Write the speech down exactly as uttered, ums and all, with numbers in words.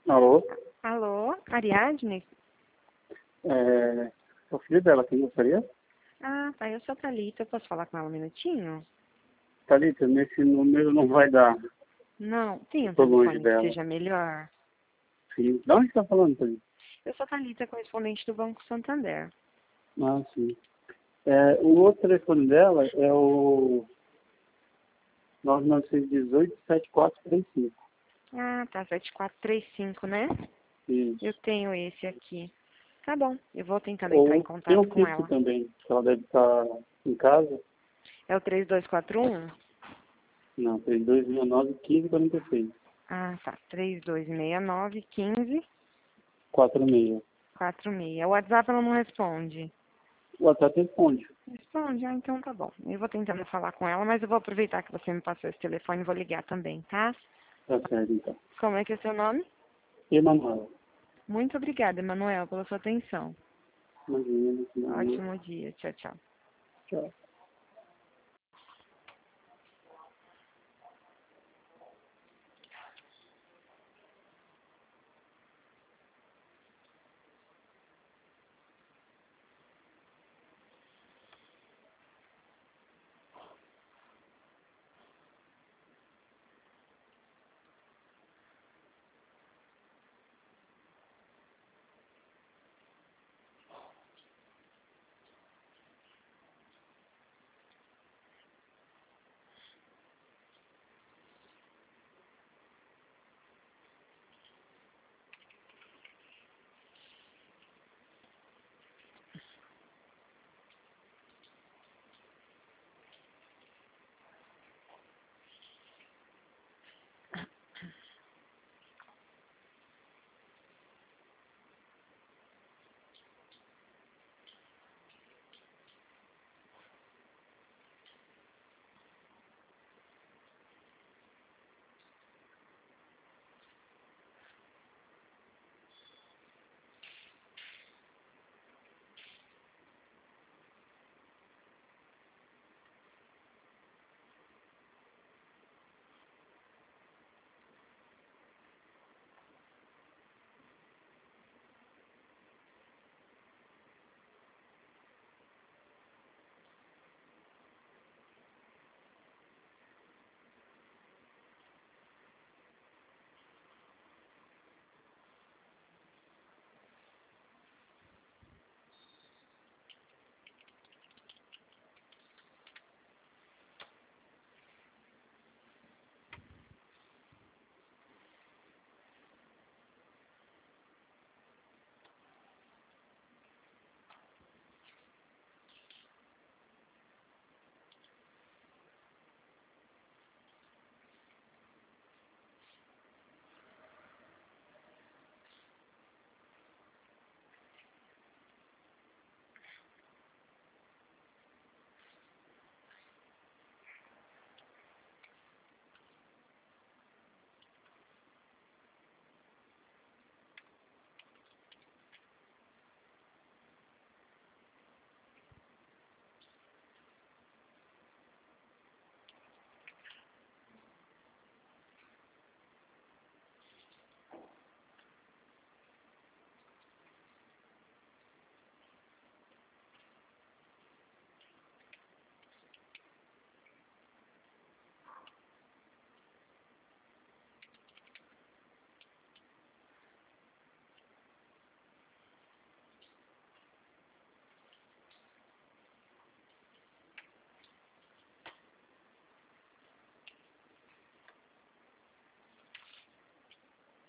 Alô? Alô, Ariadne? É, é o filho dela, quem gostaria? Ah, tá, eu sou a Thalita, eu posso falar com ela um minutinho? Thalita, nesse número não vai dar. Não, tem um Tô longe telefone que dela. seja melhor? Sim. De onde você tá falando, Thalita? Eu sou a Thalita, correspondente do Banco Santander. Ah, sim. É, o outro telefone dela é o nove nove um oito, sete quatro três cinco. Ah, tá, sete quatro três cinco, né? Eu Isso. tenho esse aqui. Tá bom, eu vou tentando entrar em Ou tem contato o com fixo ela. também, que ela deve estar em casa. É o três dois quatro um? Não, três dois seis nove, um cinco quatro seis. Ah, tá, três dois seis nove, um cinco quatro seis. quatro seis. O WhatsApp ela não responde. O WhatsApp responde. Responde, ah, então tá bom. Eu vou tentando falar com ela, mas eu vou aproveitar que você me passou esse telefone e vou ligar também, tá? Tá certo, então. Como é que é seu nome? Emanuel. Muito obrigada, Emanuel, pela sua atenção. Imagina, imagina. Ótimo dia. Tchau, tchau. Tchau.